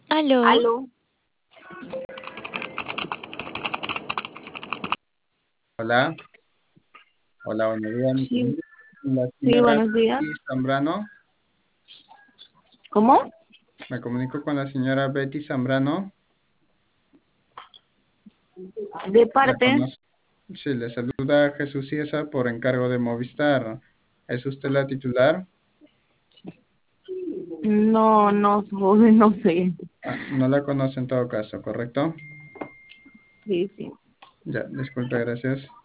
Aló, Aló, Hola, hola, buenos días. ¿Me sí, comunico con la sí, señora buenos días. Betty Zambrano? ¿Cómo? Me comunico con la señora Betty Zambrano. De La parte, conoce. Sí, le saluda Jesús Ciesa por encargo de Movistar. ¿Es usted la titular? no sé. Ah, no la conoce en todo caso, ¿correcto? Sí, sí. Ya, disculpe, gracias.